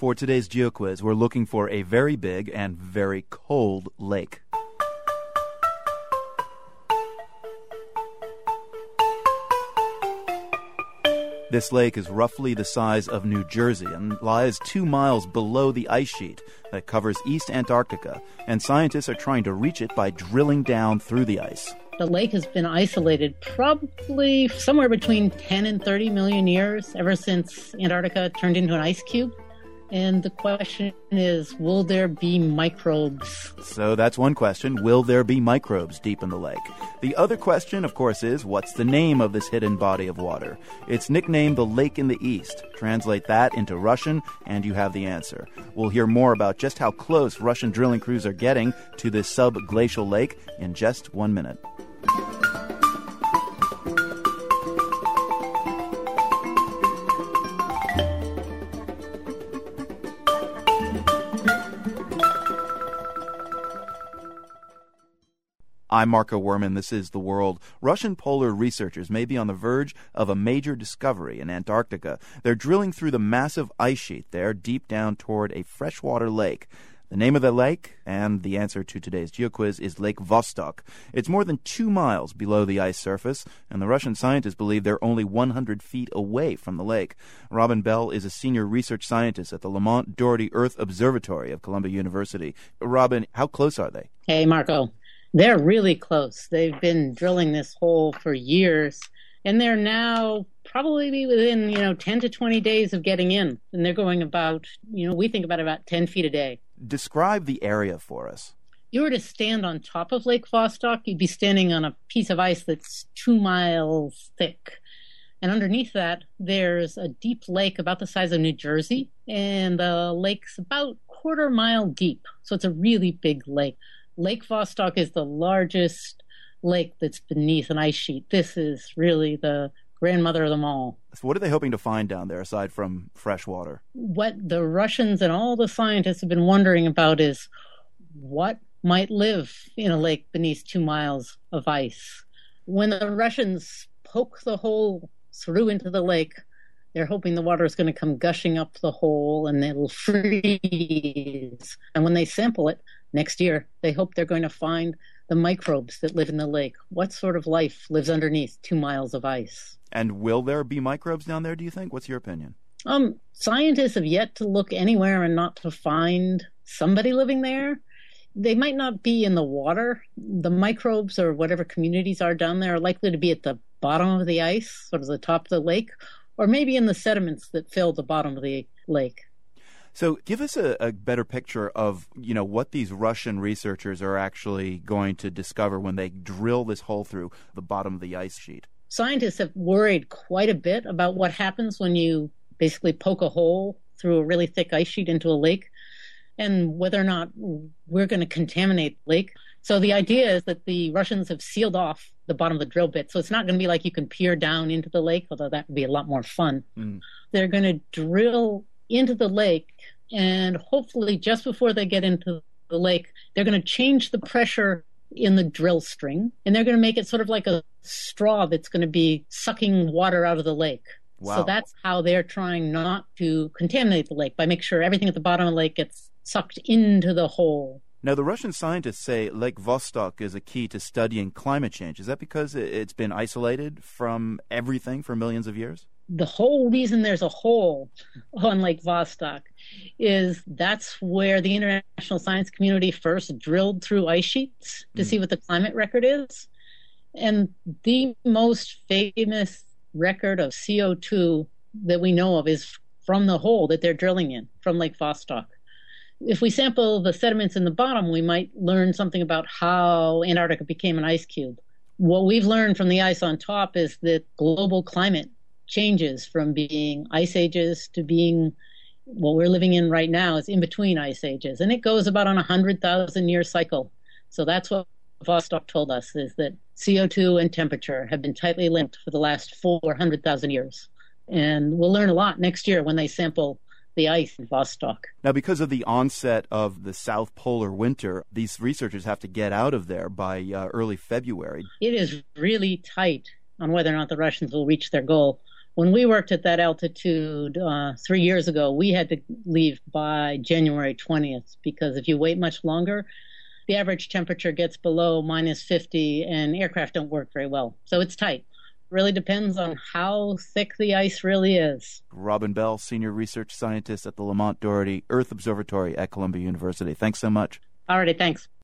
For today's GeoQuiz, we're looking for a very big and very cold lake. This lake is roughly the size of New Jersey and lies 2 miles below the ice sheet that covers East Antarctica, and scientists are trying to reach it by drilling down through the ice. The lake has been isolated probably somewhere between 10 and 30 million years, ever since Antarctica turned into an ice cube. And the question is, will there be microbes? So that's one question. Will there be microbes deep in the lake? The other question, of course, is what's the name of this hidden body of water? It's nicknamed the Lake in the East. Translate that into Russian, and you have the answer. We'll hear more about just how close Russian drilling crews are getting to this subglacial lake in just 1 minute. I'm Marco Werman. This is The World. Russian polar researchers may be on the verge of a major discovery in Antarctica. They're drilling through the massive ice sheet there deep down toward a freshwater lake. The name of the lake and the answer to today's GeoQuiz is Lake Vostok. It's more than 2 miles below the ice surface, and the Russian scientists believe they're only 100 feet away from the lake. Robin Bell is a senior research scientist at the Lamont Doherty Earth Observatory of Columbia University. Robin, how close are they? Hey, Marco. They're really close. They've been drilling this hole for years, and they're now probably within, 10 to 20 days of getting in. And they're going about, we think about 10 feet a day. Describe the area for us. If you were to stand on top of Lake Vostok, you'd be standing on a piece of ice that's 2 miles thick. And underneath that, there's a deep lake about the size of New Jersey, and the lake's about 1/4 mile deep. So it's a really big lake. Lake Vostok is the largest lake that's beneath an ice sheet. This is really the grandmother of them all. So what are they hoping to find down there aside from fresh water? What the Russians and all the scientists have been wondering about is what might live in a lake beneath 2 miles of ice. When the Russians poke the hole through into the lake, they're hoping the water is going to come gushing up the hole and it'll freeze. And when they sample it next year, they hope they're going to find the microbes that live in the lake. What sort of life lives underneath 2 miles of ice? And will there be microbes down there, do you think? What's your opinion? Scientists have yet to look anywhere and not to find somebody living there. They might not be in the water. The microbes or whatever communities are down there are likely to be at the bottom of the ice, sort of the top of the lake, or maybe in the sediments that fill the bottom of the lake. So give us a better picture of, what these Russian researchers are actually going to discover when they drill this hole through the bottom of the ice sheet. Scientists have worried quite a bit about what happens when you basically poke a hole through a really thick ice sheet into a lake and whether or not we're going to contaminate the lake. So the idea is that the Russians have sealed off the bottom of the drill bit. So it's not going to be like you can peer down into the lake, although that would be a lot more fun. They're going to drill into the lake, and hopefully just before they get into the lake, they're going to change the pressure in the drill string, and they're going to make it sort of like a straw that's going to be sucking water out of the lake. Wow. So that's how they're trying not to contaminate the lake, by making sure everything at the bottom of the lake gets sucked into the hole. Now, the Russian scientists say Lake Vostok is a key to studying climate change. Is that because it's been isolated from everything for millions of years? The whole reason there's a hole on Lake Vostok is that's where the international science community first drilled through ice sheets to see what the climate record is. And the most famous record of CO2 that we know of is from the hole that they're drilling in, from Lake Vostok. If we sample the sediments in the bottom, we might learn something about how Antarctica became an ice cube. What we've learned from the ice on top is that global climate changes from being ice ages to being what we're living in right now is in between ice ages. And it goes about on a 100,000 year cycle. So that's what Vostok told us, is that CO2 and temperature have been tightly linked for the last 400,000 years. And we'll learn a lot next year when they sample the ice in Vostok. Now, because of the onset of the South Polar winter, these researchers have to get out of there by early February. It is really tight on whether or not the Russians will reach their goal. When we worked at that altitude 3 years ago, we had to leave by January 20th because if you wait much longer, the average temperature gets below minus 50 and aircraft don't work very well. So it's tight. Really depends on how thick the ice really is. Robin Bell, Senior Research Scientist at the Lamont Doherty Earth Observatory at Columbia University. Thanks so much. All righty, thanks.